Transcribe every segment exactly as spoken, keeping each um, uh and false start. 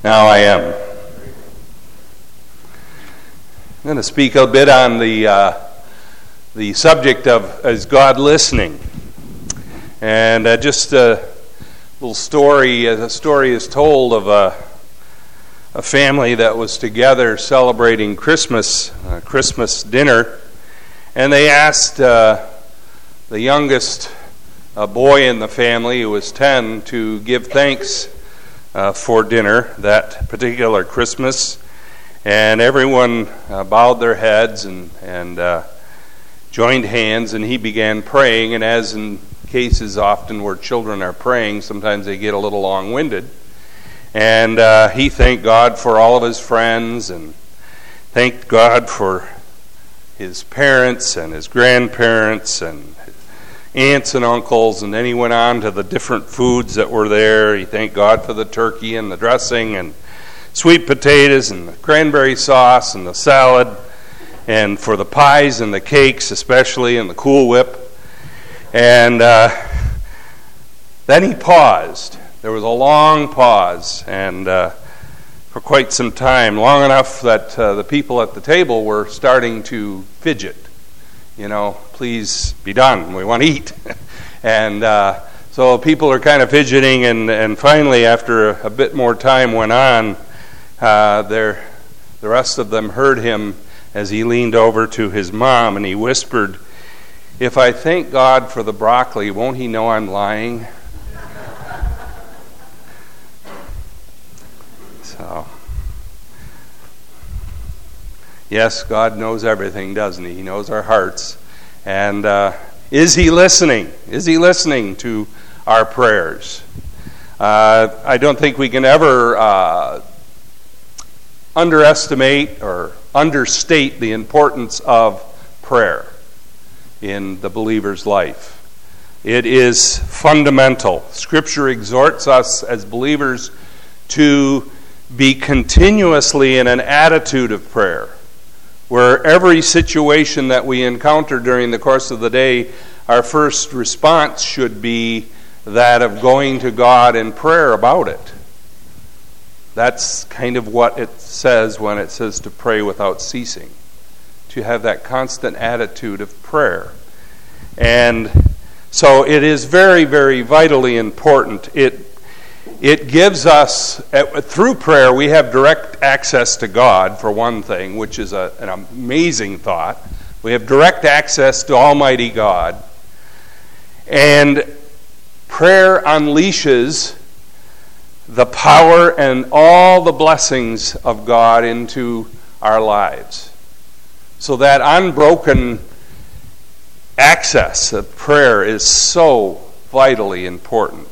Now I am. I'm going to speak a bit on the uh, the subject of is God listening, and uh, just a little story. A story is told of a a family that was together celebrating Christmas, uh, Christmas dinner, and they asked uh, the youngest uh, boy in the family, who was ten, to give thanks Uh, for dinner that particular Christmas, and everyone uh, bowed their heads and and uh, joined hands, and he began praying. And as in cases often where children are praying, sometimes they get a little long-winded. And uh, he thanked God for all of his friends, and thanked God for his parents and his grandparents and aunts and uncles, and then he went on to the different foods that were there. He thanked God for the turkey and the dressing and sweet potatoes and the cranberry sauce and the salad, and for the pies and the cakes especially, and the Cool Whip. And uh, then he paused. There was a long pause, and uh, for quite some time, long enough that uh, the people at the table were starting to fidget. You know, please be done. We want to eat. and uh, so people are kind of fidgeting, and, and finally, after a, a bit more time went on, uh, there, the rest of them heard him as he leaned over to his mom, and he whispered, "If I thank God for the broccoli, won't he know I'm lying?" So, yes, God knows everything, doesn't he? He knows our hearts. And uh, is he listening? Is he listening to our prayers? Uh, I don't think we can ever uh, underestimate or understate the importance of prayer in the believer's life. It is fundamental. Scripture exhorts us as believers to be continuously in an attitude of prayer, where every situation that we encounter during the course of the day, our first response should be that of going to God in prayer about it. That's kind of what it says when it says to pray without ceasing, to have that constant attitude of prayer. And so it is very, very vitally important. It It gives us, through prayer, we have direct access to God, for one thing, which is a, an amazing thought. We have direct access to Almighty God. And prayer unleashes the power and all the blessings of God into our lives. So that unbroken access of prayer is so vitally important.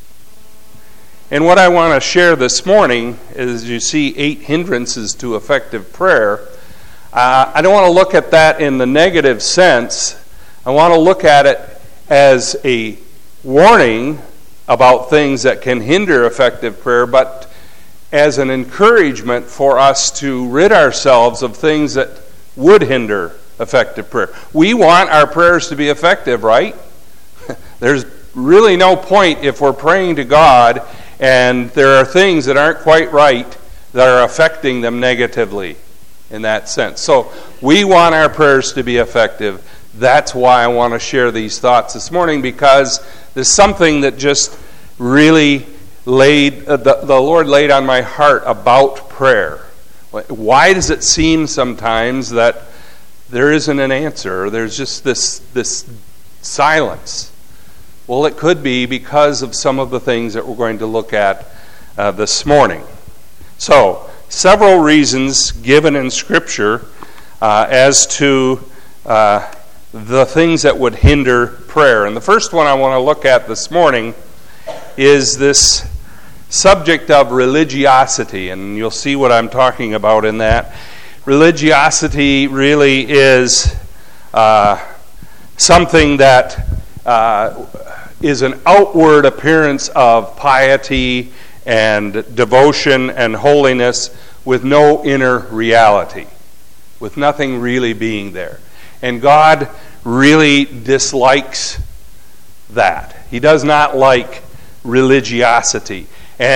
And what I want to share this morning is, you see, eight hindrances to effective prayer. Uh, I don't want to look at that in the negative sense. I want to look at it as a warning about things that can hinder effective prayer, but as an encouragement for us to rid ourselves of things that would hinder effective prayer. We want our prayers to be effective, right? There's really no point if we're praying to God and there are things that aren't quite right that are affecting them negatively in that sense. So we want our prayers to be effective. That's why I want to share these thoughts this morning, because there's something that just really laid, uh, the, the Lord laid on my heart about prayer. Why does it seem sometimes that there isn't an answer? There's just this this silence. Well, it could be because of some of the things that we're going to look at uh, this morning. So, several reasons given in Scripture uh, as to uh, the things that would hinder prayer. And the first one I want to look at this morning is this subject of religiosity, and you'll see what I'm talking about in that. Religiosity really is uh, something that uh, is an outward appearance of piety and devotion and holiness with no inner reality, with nothing really being there. And God really dislikes that. He does not like religiosity. And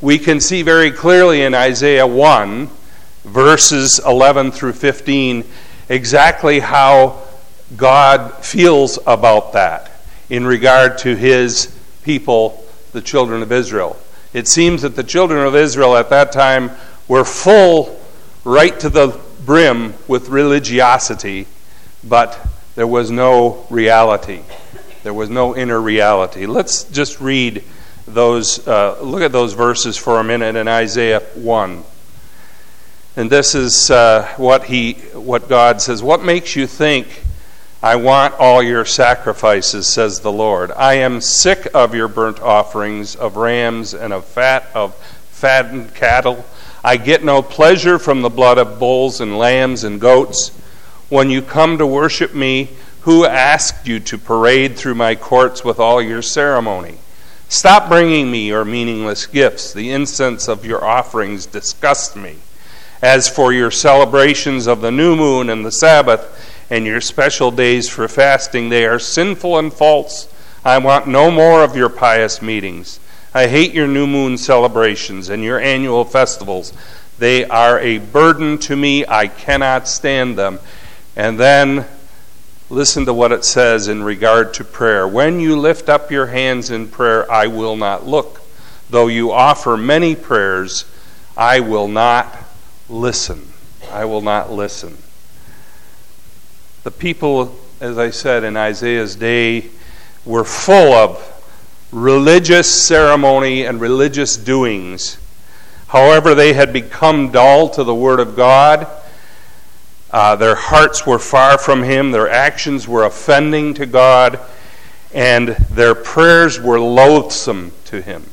we can see very clearly in Isaiah one, verses eleven through fifteen, exactly how God feels about that in regard to his people, the children of Israel. It seems that the children of Israel at that time were full right to the brim with religiosity, but there was no reality. There was no inner reality. Let's just read those, uh, look at those verses for a minute in Isaiah one. And this is uh, what he, what God says. What makes you think I want all your sacrifices, says the Lord. I am sick of your burnt offerings of rams and of fat of fattened cattle. I get no pleasure from the blood of bulls and lambs and goats. When you come to worship me, who asked you to parade through my courts with all your ceremony? Stop bringing me your meaningless gifts. The incense of your offerings disgusts me. As for your celebrations of the new moon and the Sabbath and your special days for fasting, they are sinful and false. I want no more of your pious meetings. I hate your new moon celebrations and your annual festivals. They are a burden to me. I cannot stand them. And then listen to what it says in regard to prayer. When you lift up your hands in prayer, I will not look. Though you offer many prayers, I will not listen. I will not listen. The people, as I said, in Isaiah's day were full of religious ceremony and religious doings. However, they had become dull to the Word of God. Uh, their hearts were far from Him. Their actions were offending to God. And their prayers were loathsome to Him.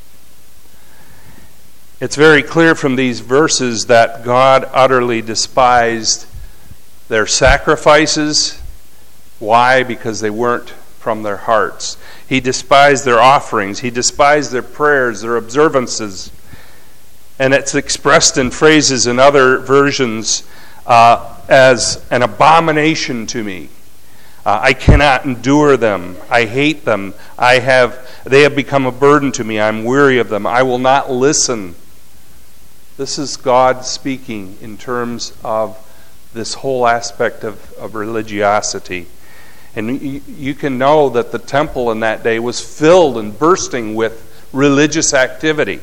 It's very clear from these verses that God utterly despised their sacrifices. Why? Because they weren't from their hearts. He despised their offerings. He despised their prayers, their observances. And it's expressed in phrases in other versions uh, as an abomination to me. Uh, I cannot endure them. I hate them. I have. They have become a burden to me. I'm weary of them. I will not listen. This is God speaking in terms of this whole aspect of, of religiosity. And you, you can know that the temple in that day was filled and bursting with religious activity.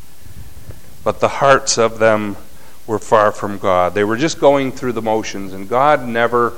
But the hearts of them were far from God. They were just going through the motions, and God never,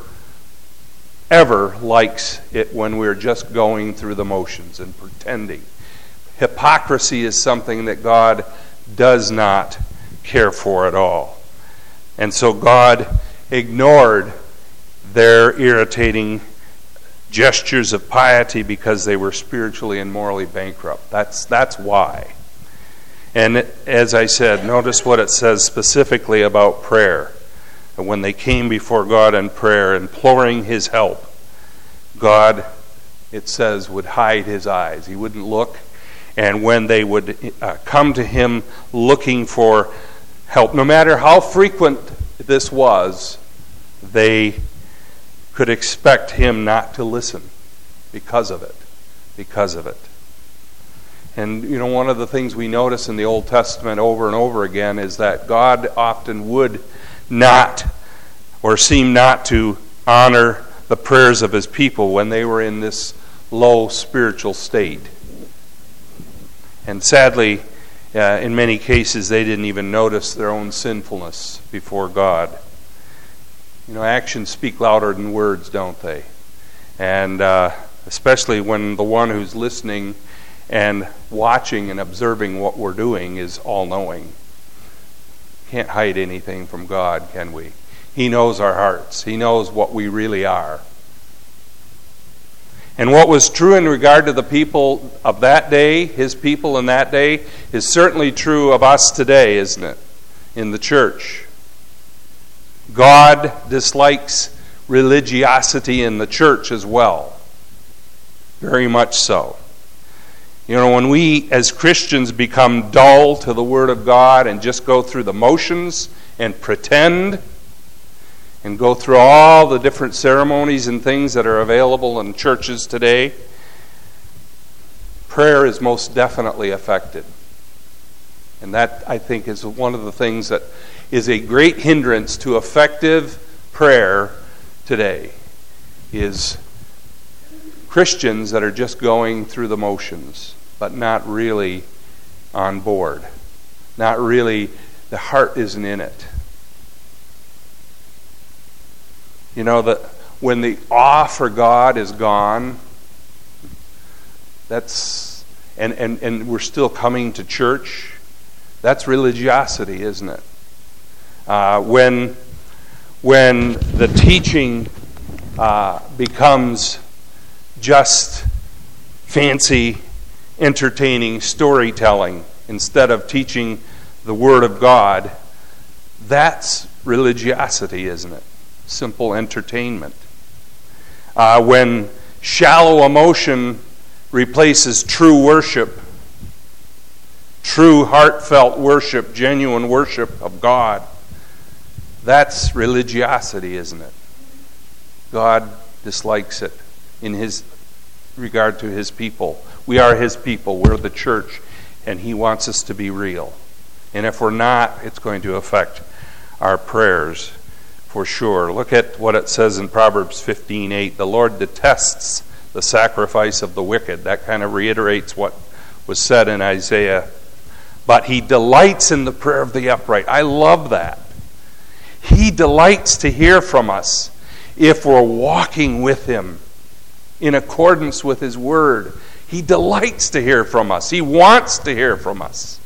ever likes it when we're just going through the motions and pretending. Hypocrisy is something that God does not care for at all. And so God ignored their irritating gestures of piety because they were spiritually and morally bankrupt. That's that's why. And as I said, notice what it says specifically about prayer. And when they came before God in prayer, imploring His help, God, it says, would hide His eyes. He wouldn't look. And when they would uh, come to Him looking for help, no matter how frequent this was, they could expect Him not to listen because of it. Because of it. And, you know, one of the things we notice in the Old Testament over and over again is that God often would not or seem not to honor the prayers of His people when they were in this low spiritual state. And sadly, uh, in many cases, they didn't even notice their own sinfulness before God. You know, actions speak louder than words, don't they? And uh, especially when the one who's listening and watching and observing what we're doing is all-knowing. Can't hide anything from God, can we? He knows our hearts. He knows what we really are. And what was true in regard to the people of that day, His people in that day, is certainly true of us today, isn't it? In the church. God dislikes religiosity in the church as well. Very much so. You know, when we as Christians become dull to the Word of God and just go through the motions and pretend and go through all the different ceremonies and things that are available in churches today, prayer is most definitely affected. And that, I think, is one of the things that is a great hindrance to effective prayer today, is Christians that are just going through the motions, but not really on board. Not really, the heart isn't in it. You know, that when the awe for God is gone, that's and, and, and we're still coming to church, that's religiosity, isn't it? Uh, when when the teaching uh, becomes just fancy, entertaining storytelling instead of teaching the Word of God, that's religiosity, isn't it? Simple entertainment. Uh, when shallow emotion replaces true worship, true heartfelt worship, genuine worship of God, that's religiosity, isn't it? God dislikes it in His regard to His people. We are His people. We're the church, and He wants us to be real. And if we're not, it's going to affect our prayers for sure. Look at what it says in Proverbs fifteen eight. The Lord detests the sacrifice of the wicked. That kind of reiterates what was said in Isaiah. But He delights in the prayer of the upright. I love that. He delights to hear from us if we're walking with Him in accordance with His Word. He delights to hear from us. He wants to hear from us.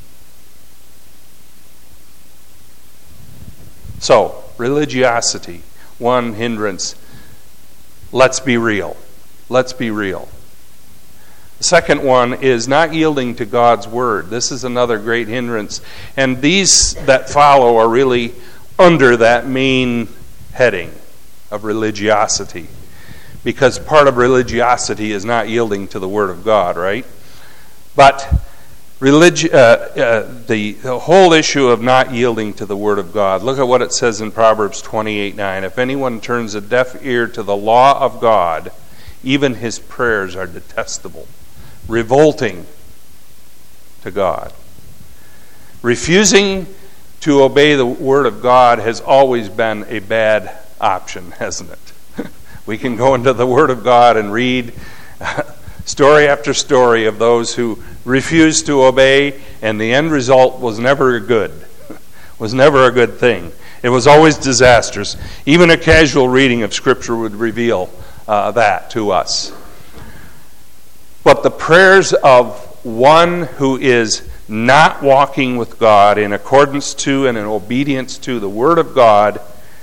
So, religiosity, one hindrance. Let's be real. Let's be real. The second one is not yielding to God's Word. This is another great hindrance. And these that follow are really under that main heading of religiosity. Because part of religiosity is not yielding to the Word of God, right? But religi- uh, uh, the, the whole issue of not yielding to the Word of God, look at what it says in Proverbs twenty-eight nine. If anyone turns a deaf ear to the law of God, even his prayers are detestable, revolting to God. Refusing to obey the Word of God has always been a bad option, hasn't it? We can go into the Word of God and read story after story of those who refused to obey, and the end result was never good, was never a good thing. It was always disastrous. Even a casual reading of Scripture would reveal uh, that to us. But the prayers of one who is not walking with God in accordance to and in obedience to the Word of God,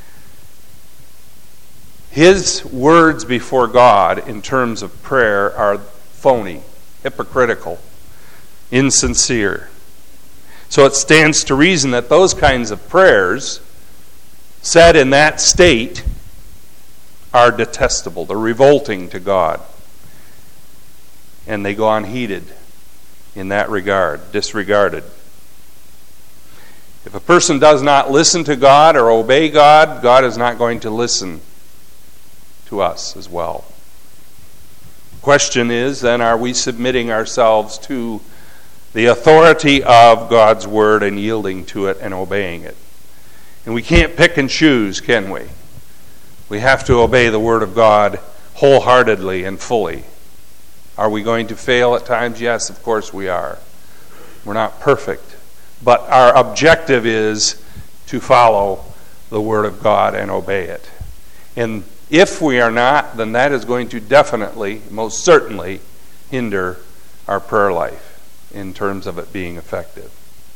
his words before God in terms of prayer are phony, hypocritical, insincere. So it stands to reason that those kinds of prayers said in that state are detestable. They're revolting to God. And they go unheeded in that regard, disregarded. If a person does not listen to God or obey God, God is not going to listen to us as well. The question is, then, are we submitting ourselves to the authority of God's Word and yielding to it and obeying it? And we can't pick and choose, can we? We have to obey the Word of God wholeheartedly and fully. Are we going to fail at times? Yes, of course we are. We're not perfect. But our objective is to follow the Word of God and obey it. And if we are not, then that is going to definitely, most certainly, hinder our prayer life in terms of it being effective.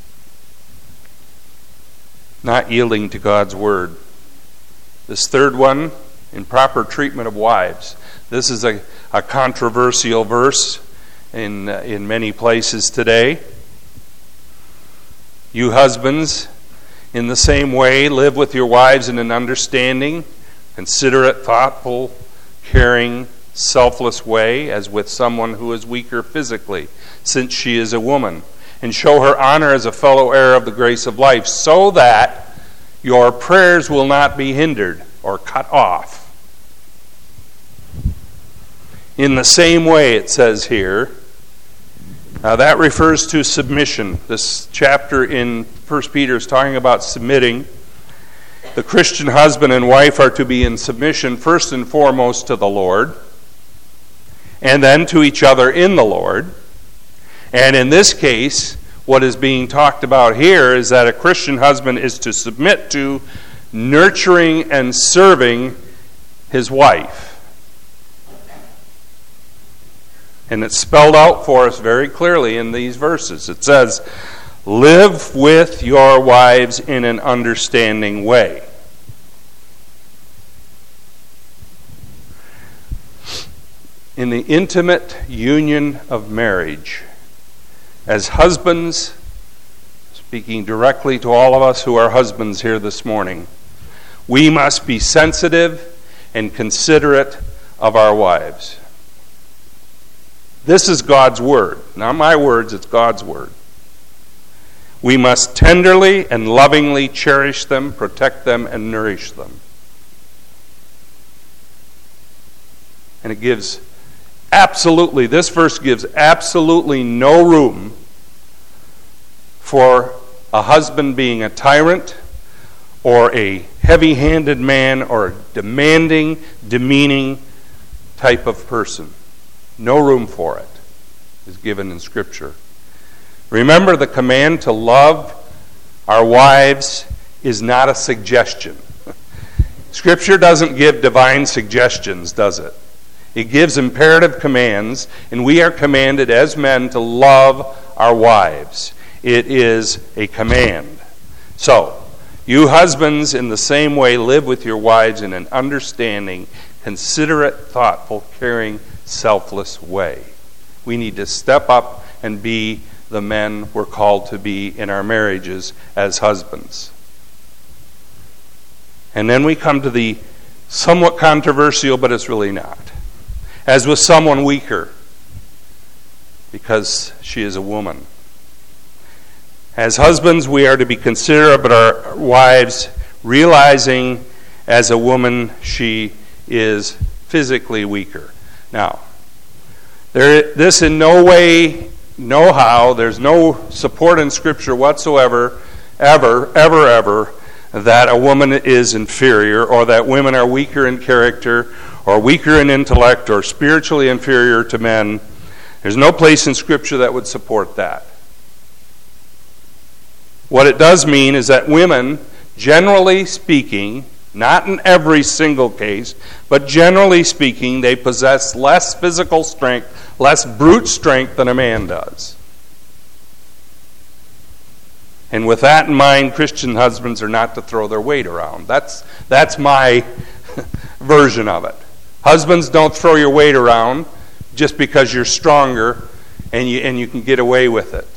Not yielding to God's Word. This third one, improper treatment of wives. This is a, a controversial verse in, uh, in many places today. You husbands, in the same way, live with your wives in an understanding, considerate, thoughtful, caring, selfless way, as with someone who is weaker physically, since she is a woman, and show her honor as a fellow heir of the grace of life, so that your prayers will not be hindered or cut off. In the same way, it says here, Now that refers to submission. This chapter in First Peter is talking about submitting. The Christian husband and wife are to be in submission first and foremost to the Lord, and then to each other in the Lord. And in this case, what is being talked about here is that a Christian husband is to submit to nurturing and serving his wife. And it's spelled out for us very clearly in these verses. It says, "Live with your wives in an understanding way." In the intimate union of marriage, as husbands, speaking directly to all of us who are husbands here this morning, we must be sensitive and considerate of our wives. This is God's word. Not my words, it's God's word. We must tenderly and lovingly cherish them, protect them, and nourish them. And it gives absolutely, this verse gives absolutely no room for a husband being a tyrant or a heavy-handed man or a demanding, demeaning type of person. No room for it is given in Scripture. Remember, the command to love our wives is not a suggestion. Scripture doesn't give divine suggestions, does it? It gives imperative commands, and we are commanded as men to love our wives. It is a command. So, you husbands, in the same way, live with your wives in an understanding, considerate, thoughtful, caring, selfless way. We need to step up and be the men we're called to be in our marriages as husbands. And then we come to the somewhat controversial, but it's really not. As with someone weaker, because she is a woman. As husbands, we are to be considerate of our wives, realizing as a woman she is physically weaker. Now, there, this in no way, no how, there's no support in Scripture whatsoever, ever, ever, ever, that a woman is inferior or that women are weaker in character or weaker in intellect or spiritually inferior to men. There's no place in Scripture that would support that. What it does mean is that women, generally speaking, not in every single case, but generally speaking, they possess less physical strength, less brute strength than a man does. And with that in mind, Christian husbands are not to throw their weight around. That's, that's my version of it. Husbands, don't throw your weight around just because you're stronger and you, and you can get away with it.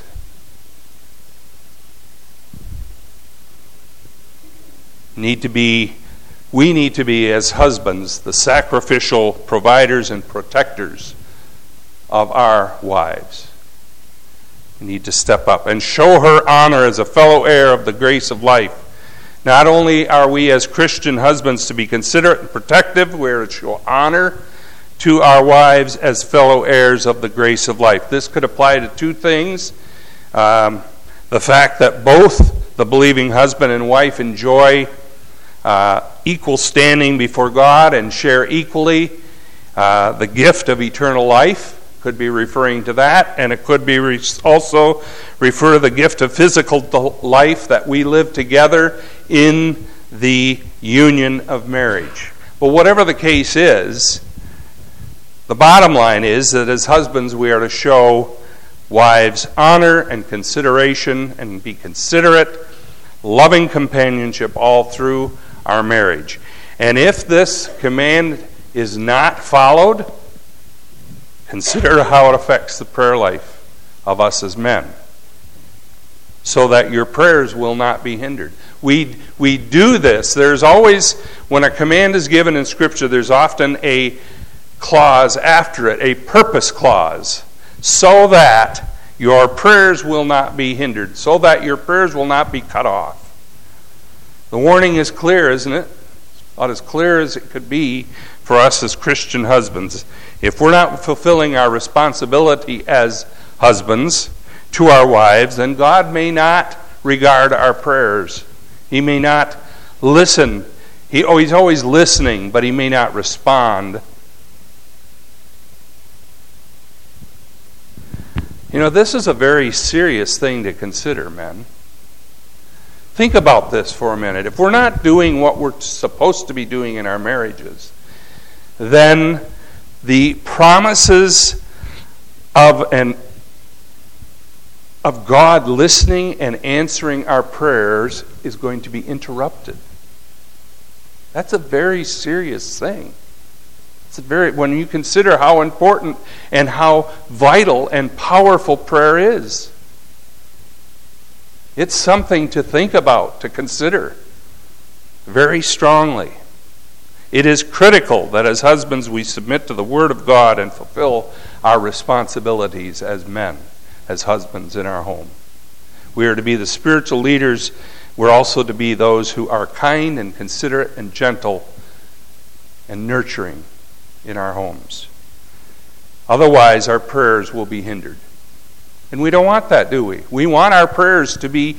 Need to be, we need to be, as husbands, the sacrificial providers and protectors of our wives. We need to step up and show her honor as a fellow heir of the grace of life. Not only are we as Christian husbands to be considerate and protective, we are to show honor to our wives as fellow heirs of the grace of life. This could apply to two things. Um, the fact that both the believing husband and wife enjoy uh, equal standing before God and share equally uh, the gift of eternal life. Could be referring to that, and it could be re- also refer to the gift of physical life that we live together in the union of marriage. But whatever the case is, the bottom line is that as husbands we are to show wives honor and consideration and be considerate, loving companionship all through our marriage. And if this command is not followed, consider how it affects the prayer life of us as men, so that your prayers will not be hindered. We we do this. There's always, when a command is given in Scripture, there's often a clause after it, a purpose clause, so that your prayers will not be hindered, so that your prayers will not be cut off. The warning is clear, isn't it? About as clear as it could be for us as Christian husbands. If we're not fulfilling our responsibility as husbands, to our wives, then God may not regard our prayers. He may not listen. He, oh, he's always listening, but he may not respond. You know, this is a very serious thing to consider, men. Think about this for a minute. If we're not doing what we're supposed to be doing in our marriages, then the promises of an of God listening and answering our prayers is going to be interrupted. That's a very serious thing. It's a very, when you consider how important and how vital and powerful prayer is. It's something to think about, to consider very strongly. It is critical that as husbands we submit to the Word of God and fulfill our responsibilities as men, as husbands in our home. We are to be the spiritual leaders. We're also to be those who are kind and considerate and gentle and nurturing in our homes. Otherwise, our prayers will be hindered. And we don't want that, do we? We want our prayers to be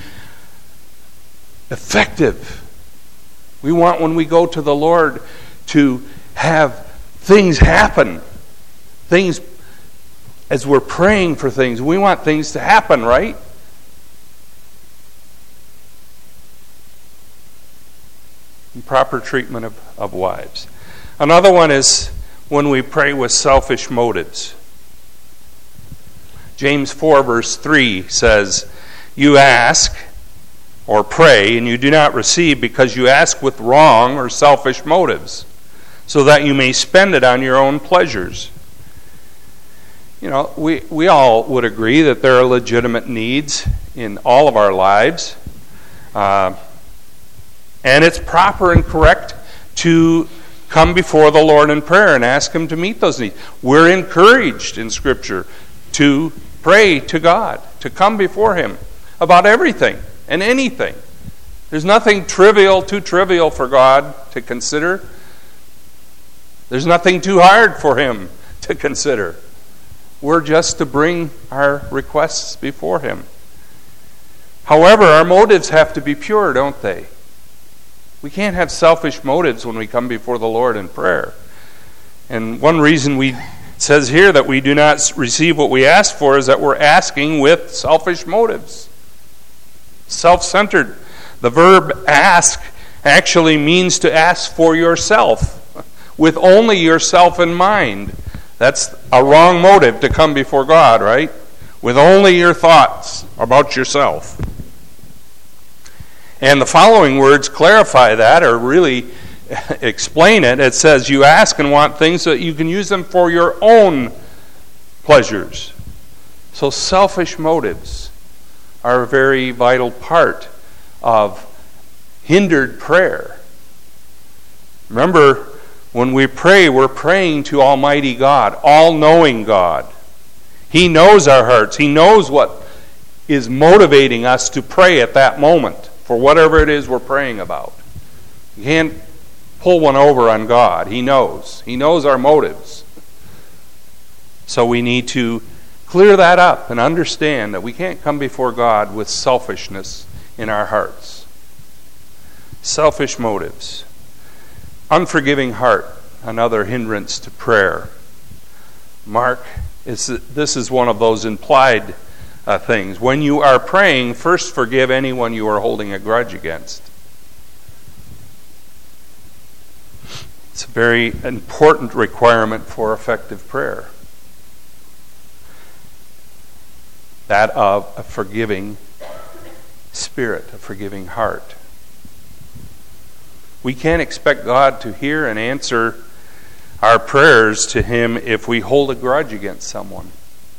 effective. We want, when we go to the Lord, to have things happen. Things, as we're praying for things, we want things to happen, right? And proper treatment of, of wives. Another one is when we pray with selfish motives. James four verse three says, "You ask or pray, and you do not receive because you ask with wrong or selfish motives, so that you may spend it on your own pleasures." You know, we, we all would agree that there are legitimate needs in all of our lives. Uh, and it's proper and correct to come before the Lord in prayer and ask Him to meet those needs. We're encouraged in Scripture to pray to God, to come before Him about everything and anything. There's nothing trivial, too trivial for God to consider. There's nothing too hard for Him to consider. We're just to bring our requests before Him. However, our motives have to be pure, don't they? We can't have selfish motives when we come before the Lord in prayer. And one reason we it says here that we do not receive what we ask for is that we're asking with selfish motives. Self-centered. The verb ask actually means to ask for yourself, with only yourself in mind. That's a wrong motive to come before God, right? With only your thoughts about yourself. And the following words clarify that, or really explain it. It says, you ask and want things so that you can use them for your own pleasures. So selfish motives are a very vital part of hindered prayer. Remember, when we pray, we're praying to Almighty God, all-knowing God. He knows our hearts. He knows what is motivating us to pray at that moment for whatever it is we're praying about. You can't pull one over on God. He knows. He knows our motives. So we need to clear that up and understand that we can't come before God with selfishness in our hearts. Selfish motives. Unforgiving heart, another hindrance to prayer. Mark, is, this is one of those implied uh, things. When you are praying, first forgive anyone you are holding a grudge against. It's a very important requirement for effective prayer. That of a forgiving spirit, a forgiving heart. We can't expect God to hear and answer our prayers to Him if we hold a grudge against someone,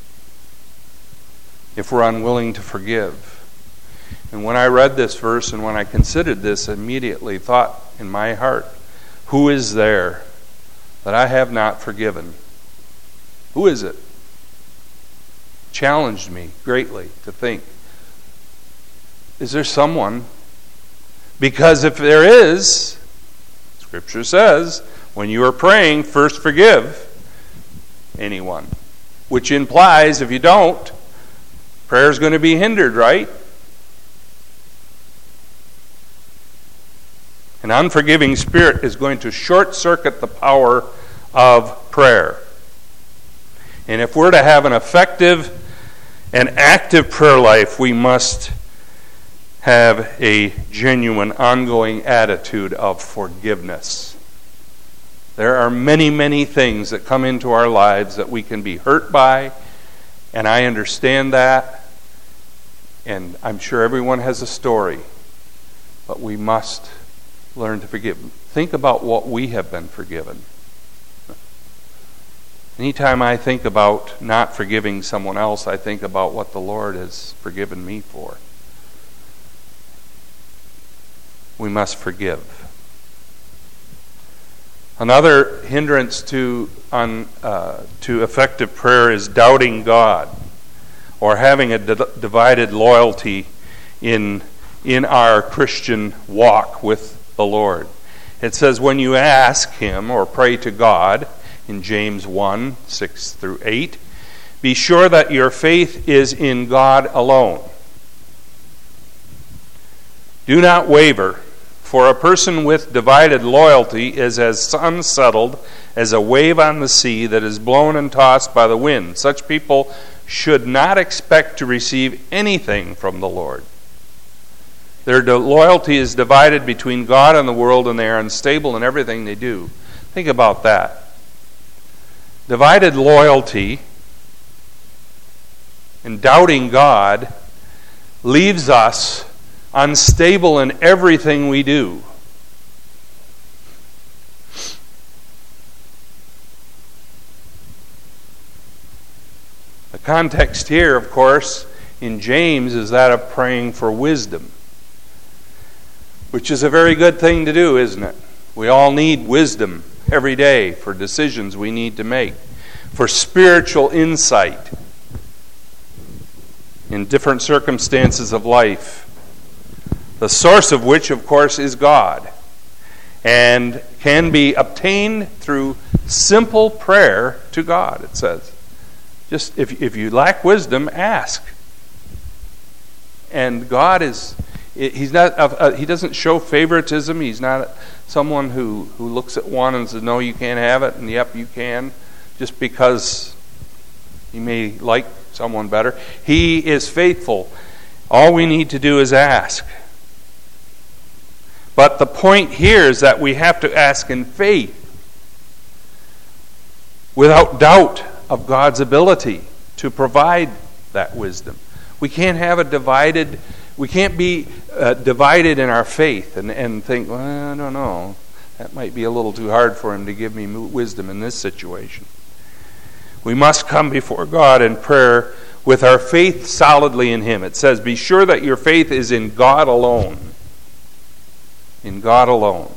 if we're unwilling to forgive. And when I read this verse and when I considered this, I immediately thought in my heart, who is there that I have not forgiven? Who is it? Challenged me greatly to think, is there someone? Because if there is, Scripture says, when you are praying, first forgive anyone. Which implies, if you don't, prayer is going to be hindered, right? An unforgiving spirit is going to short-circuit the power of prayer. And if we're to have an effective and active prayer life, we must have a genuine, ongoing attitude of forgiveness. There are many, many things that come into our lives that we can be hurt by, and I understand that, and I'm sure everyone has a story, but we must learn to forgive. Think about what we have been forgiven. Anytime I think about not forgiving someone else, I think about what the Lord has forgiven me for. We must forgive. Another hindrance to un, uh, to effective prayer is doubting God, or having a d- divided loyalty in in our Christian walk with the Lord. It says, when you ask Him or pray to God, in James one, six through eight, be sure that your faith is in God alone. Do not waver, for a person with divided loyalty is as unsettled as a wave on the sea that is blown and tossed by the wind. Such people should not expect to receive anything from the Lord. Their loyalty is divided between God and the world, and they are unstable in everything they do. Think about that. Divided loyalty and doubting God leaves us unstable in everything we do. The context here, of course, in James is that of praying for wisdom, which is a very good thing to do, isn't it? We all need wisdom every day for decisions we need to make, for spiritual insight in different circumstances of life, the source of which, of course, is God, and can be obtained through simple prayer to God, it says. Just if, if you lack wisdom, ask. And God is... He's not. Uh, he doesn't show favoritism. He's not someone who, who looks at one and says, "No, you can't have it," and "Yep, you can," just because he may like someone better. He is faithful. All we need to do is ask. But the point here is that we have to ask in faith, without doubt of God's ability to provide that wisdom. We can't have a divided. We can't be uh, divided in our faith and, and think, well, I don't know, that might be a little too hard for Him to give me wisdom in this situation. We must come before God in prayer with our faith solidly in Him. It says, be sure that your faith is in God alone. In God alone.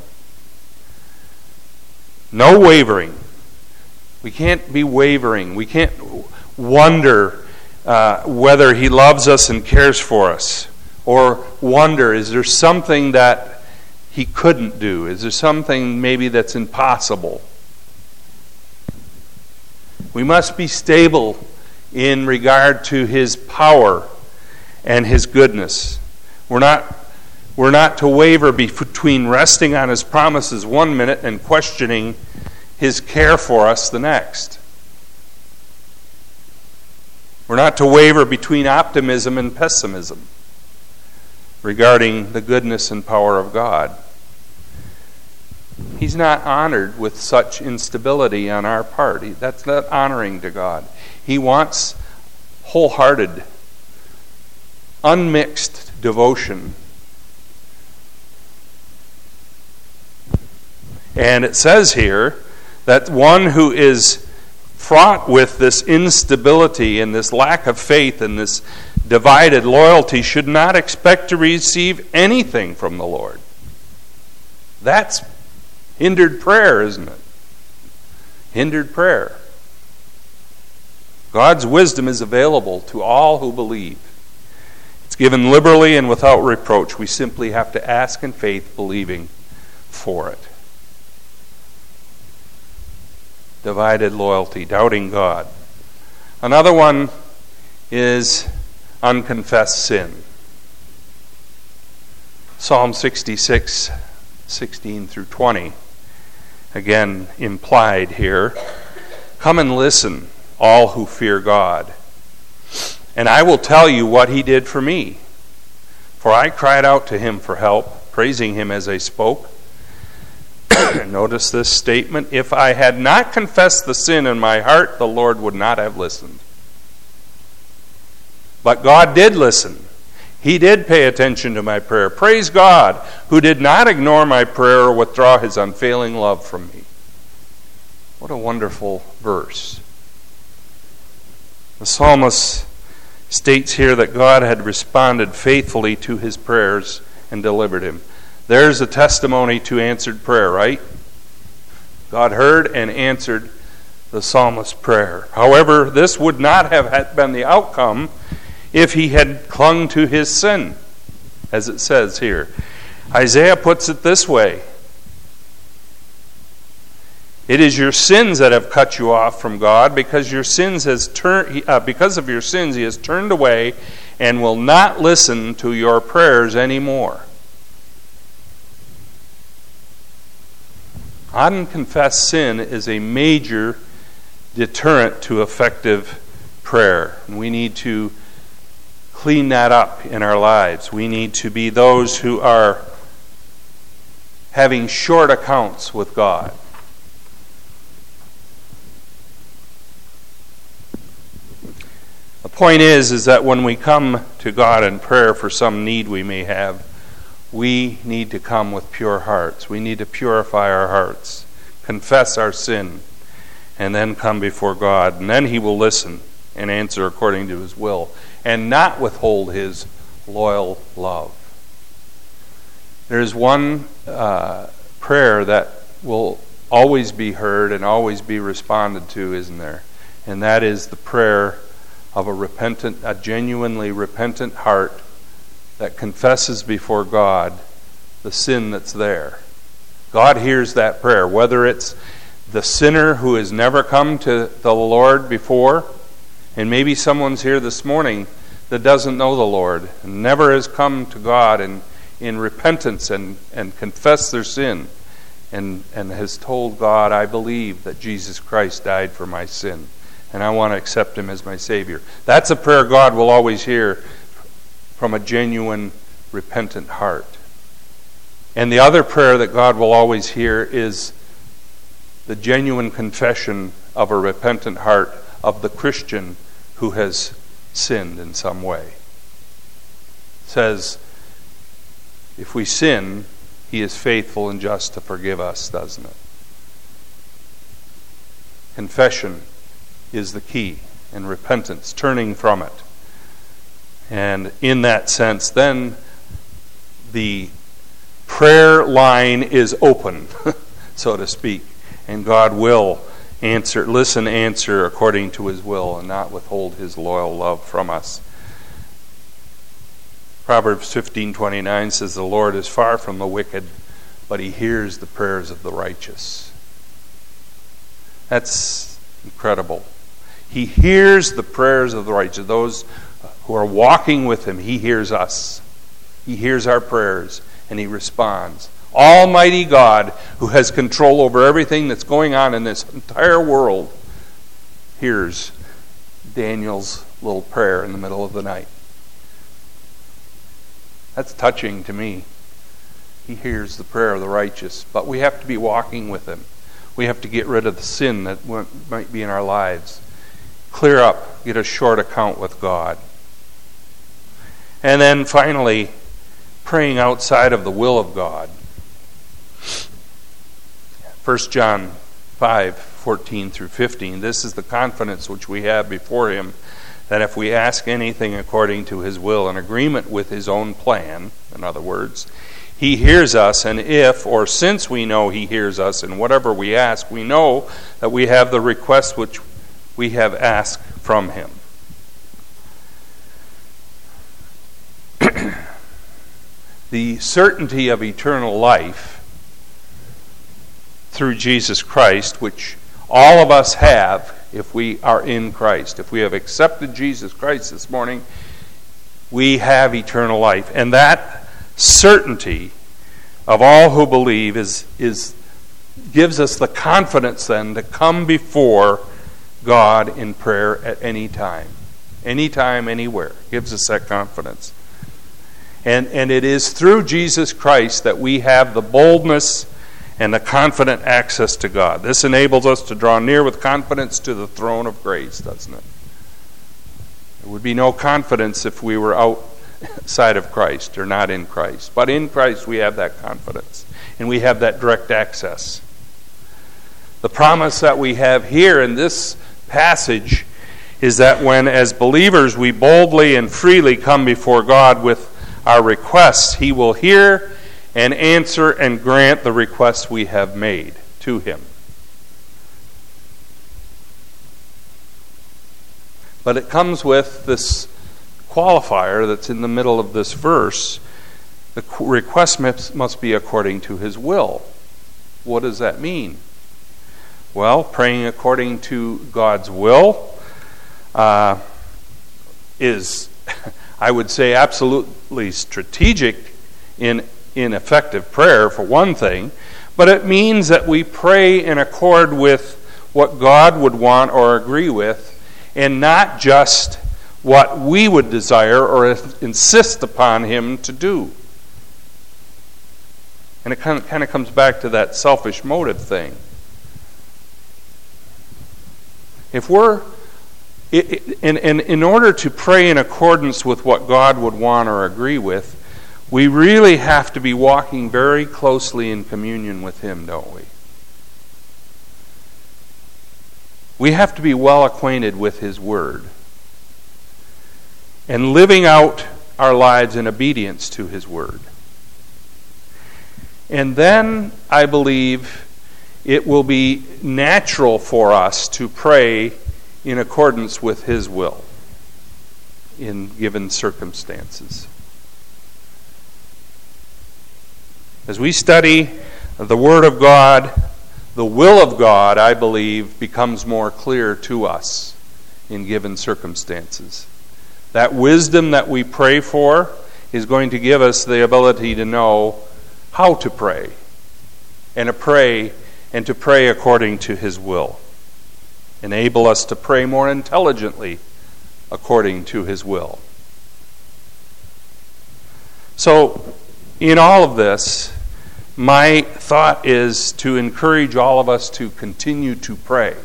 No wavering. We can't be wavering. We can't wonder uh, whether He loves us and cares for us. Or wonder, is there something that He couldn't do? Is there something maybe that's impossible? We must be stable in regard to His power and His goodness. We're not, we're not to waver between resting on His promises one minute and questioning His care for us the next. We're not to waver between optimism and pessimism regarding the goodness and power of God. He's not honored with such instability on our part. That's not honoring to God. He wants wholehearted, unmixed devotion. And it says here that one who is fraught with this instability and this lack of faith and this divided loyalty should not expect to receive anything from the Lord. That's hindered prayer, isn't it? Hindered prayer. God's wisdom is available to all who believe. It's given liberally and without reproach. We simply have to ask in faith, believing for it. Divided loyalty, doubting God. Another one is unconfessed sin. Psalm sixty-six, sixteen through twenty, again implied here. Come and listen, all who fear God, and I will tell you what he did for me. For I cried out to him for help, praising him as I spoke. Notice this statement. If I had not confessed the sin in my heart, the Lord would not have listened. But God did listen. He did pay attention to my prayer. Praise God, who did not ignore my prayer or withdraw his unfailing love from me. What a wonderful verse. The psalmist states here that God had responded faithfully to his prayers and delivered him. There's a testimony to answered prayer, right? God heard and answered the psalmist's prayer. However, this would not have been the outcome if he had clung to his sin, as it says here. Isaiah puts it this way: it is your sins that have cut you off from God. Because your sins has turned, uh, because of your sins, he has turned away and will not listen to your prayers anymore. Unconfessed sin is a major deterrent to effective prayer. And we need to clean that up in our lives. We need to be those who are having short accounts with God. The point is, is that when we come to God in prayer for some need we may have, we need to come with pure hearts. We need to purify our hearts, confess our sin, and then come before God. And then he will listen and answer according to his will, and not withhold his loyal love. There's one uh, prayer that will always be heard and always be responded to, isn't there? And that is the prayer of a repentant, a genuinely repentant heart that confesses before God the sin that's there. God hears that prayer, whether it's the sinner who has never come to the Lord before, and maybe someone's here this morning that doesn't know the Lord and never has come to God in, in repentance and, and confessed their sin and, and has told God, I believe that Jesus Christ died for my sin, and I want to accept him as my Savior. That's a prayer God will always hear from a genuine, repentant heart. And the other prayer that God will always hear is the genuine confession of a repentant heart of the Christian who has sinned in some way. It says, if we sin, he is faithful and just to forgive us, doesn't it? Confession is the key, and repentance, turning from it. And in that sense, then the prayer line is open, so to speak, and God will answer, listen, answer according to his will, and not withhold his loyal love from us. Proverbs fifteen twenty-nine says, the Lord is far from the wicked, but he hears the prayers of the righteous. That's incredible. He hears the prayers of the righteous, those who are walking with him. He hears us. He hears our prayers, and he responds. Almighty God, who has control over everything that's going on in this entire world, hears Daniel's little prayer in the middle of the night. That's touching to me. He hears the prayer of the righteous, but we have to be walking with him. We have to get rid of the sin that might be in our lives. Clear up, get a short account with God. And then finally, praying outside of the will of God. First John five, fourteen through fifteen. This is the confidence which we have before him, that if we ask anything according to his will, in agreement with his own plan, in other words, he hears us, and if, or since we know he hears us in whatever we ask, we know that we have the request which we have asked from him. The certainty of eternal life through Jesus Christ, which all of us have if we are in Christ. If we have accepted Jesus Christ this morning, we have eternal life. And that certainty of all who believe is, is gives us the confidence then to come before God in prayer at any time. Anytime, anywhere. Gives us that confidence. And, and it is through Jesus Christ that we have the boldness and the confident access to God. This enables us to draw near with confidence to the throne of grace, doesn't it? There would be no confidence if we were outside of Christ or not in Christ. But in Christ we have that confidence. And we have that direct access. The promise that we have here in this passage is that when, as believers, we boldly and freely come before God with our requests, He will hear and answer and grant the requests we have made to Him. But it comes with this qualifier that's in the middle of this verse. The request must be according to His will. What does that mean? Well, praying according to God's will uh, is, I would say, absolutely strategic in, in effective prayer, for one thing, but it means that we pray in accord with what God would want or agree with, and not just what we would desire or insist upon Him to do. And it kind of, kind of comes back to that selfish motive thing. If we're, and in order to pray in accordance with what God would want or agree with, we really have to be walking very closely in communion with Him, don't we? We have to be well acquainted with His Word and living out our lives in obedience to His Word. And then, I believe, it will be natural for us to pray in accordance with His will in given circumstances. As we study the Word of God, the will of God, I believe, becomes more clear to us in given circumstances. That wisdom that we pray for is going to give us the ability to know how to pray and to pray and to pray according to His will. Enable us to pray more intelligently according to His will. So, in all of this, my thought is to encourage all of us to continue to pray.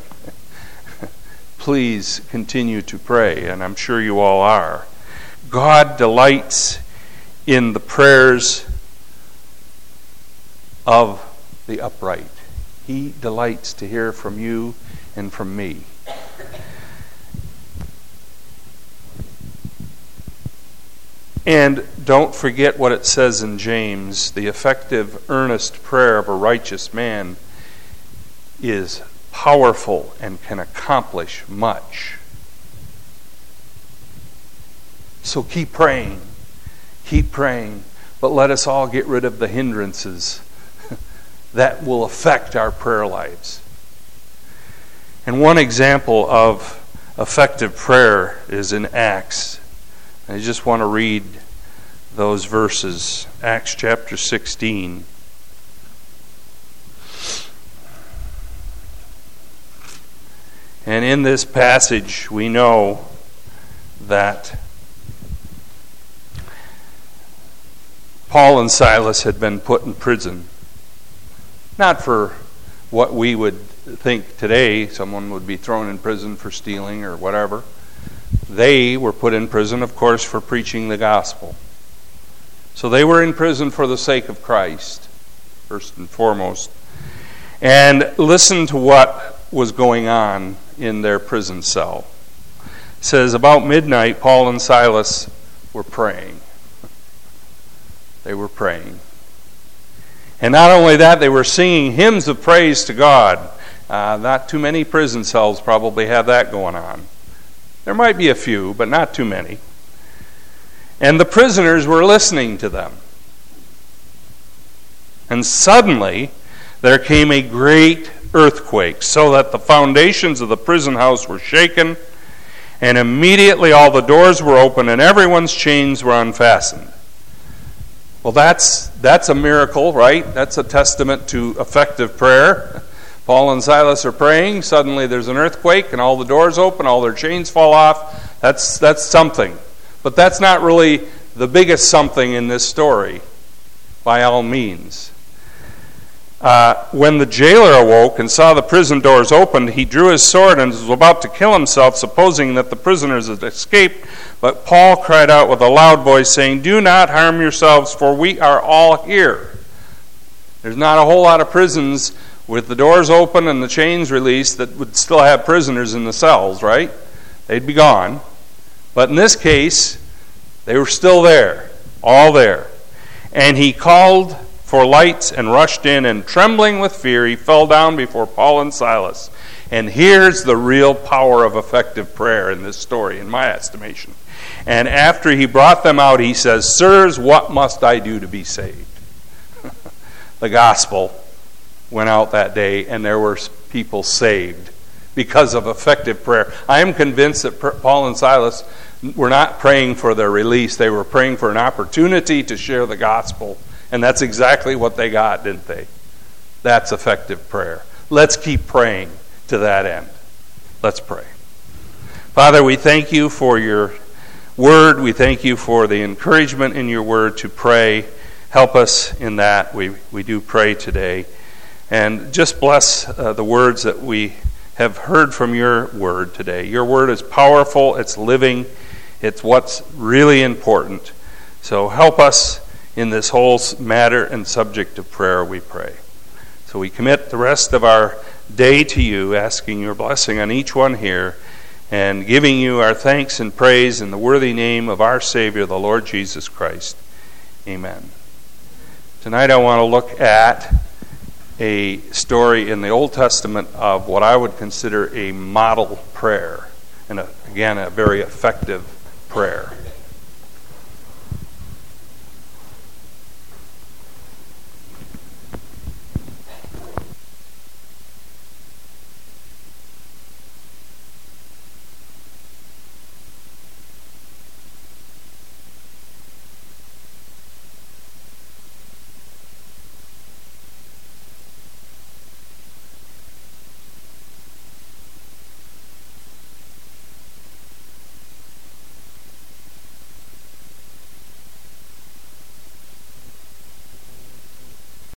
Please continue to pray, and I'm sure you all are. God delights in the prayers of the upright. He delights to hear from you and from me. And don't forget what it says in James. The effective, earnest prayer of a righteous man is powerful and can accomplish much. So keep praying. Keep praying. But let us all get rid of the hindrances that will affect our prayer lives. And one example of effective prayer is in Acts. I just want to read those verses. Acts chapter sixteen. And in this passage, we know that Paul and Silas had been put in prison. Not for what we would think today, someone would be thrown in prison for stealing or whatever. They were put in prison, of course, for preaching the gospel. So they were in prison for the sake of Christ, first and foremost. And listen to what was going on in their prison cell. It says, about midnight, Paul and Silas were praying. They were praying. And not only that, they were singing hymns of praise to God. Uh, not too many prison cells probably have that going on. There might be a few, but not too many. And the prisoners were listening to them. And suddenly, there came a great earthquake, so that the foundations of the prison house were shaken, And immediately all the doors were open and everyone's chains were unfastened. Well, that's that's a miracle, right? That's a testament to effective prayer. Paul and Silas are praying. Suddenly there's an earthquake and all the doors open, all their chains fall off. That's that's something. But that's not really the biggest something in this story, by all means. Uh, when the jailer awoke and saw the prison doors opened, he drew his sword and was about to kill himself, supposing that the prisoners had escaped. But Paul cried out with a loud voice, saying, "Do not harm yourselves, for we are all here." There's not a whole lot of prisons with the doors open and the chains released that would still have prisoners in the cells, right? They'd be gone. But in this case, they were still there, all there. And he called for lights and rushed in, and trembling with fear, he fell down before Paul and Silas. And here's the real power of effective prayer in this story, in my estimation. And after he brought them out, he says, "Sirs, what must I do to be saved?" The gospel went out that day, and there were people saved because of effective prayer. I am convinced that Paul and Silas were not praying for their release. They were praying for an opportunity to share the gospel. And that's exactly what they got, didn't they? That's effective prayer. Let's keep praying to that end. Let's pray. Father, we thank you for your word. We thank you for the encouragement in your word to pray. Help us in that. We, we do pray today. And just bless uh, the words that we have heard from your word today. Your word is powerful. It's living. It's what's really important. So help us in this whole matter and subject of prayer, we pray. So we commit the rest of our day to you, asking your blessing on each one here, and giving you our thanks and praise in the worthy name of our Savior, the Lord Jesus Christ. Amen. Tonight I want to look at a story in the Old Testament of what I would consider a model prayer, and a, again, a very effective prayer.